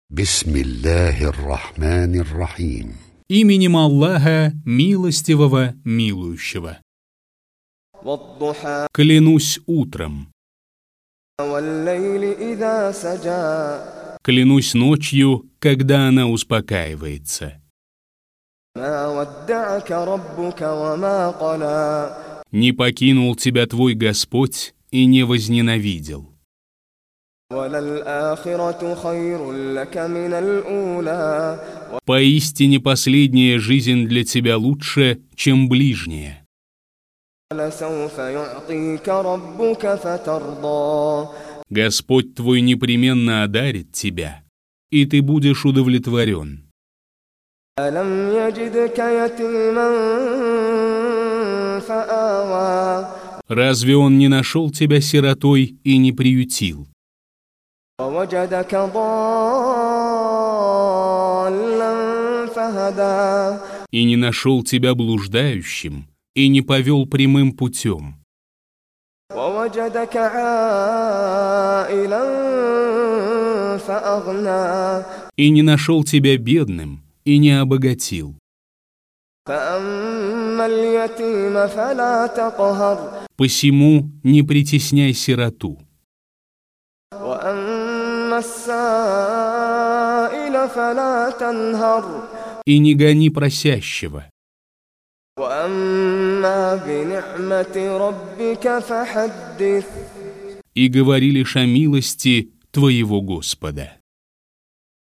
Бисмиллахир-рахманир-рахим. Именем Аллаха, милостивого, милующего. Клянусь утром. Клянусь ночью, когда она успокаивается. Не покинул тебя твой Господь и не возненавидел. Поистине последняя жизнь для тебя лучше, чем ближняя. Господь твой непременно одарит тебя, и ты будешь удовлетворен. Разве Он не нашел тебя сиротой и не приютил? И не нашел тебя блуждающим, и не повел прямым путем. И не нашел тебя бедным, и не обогатил. Посему не притесняй сироту. И не гони просящего. И говори лишь о милости твоего Господа.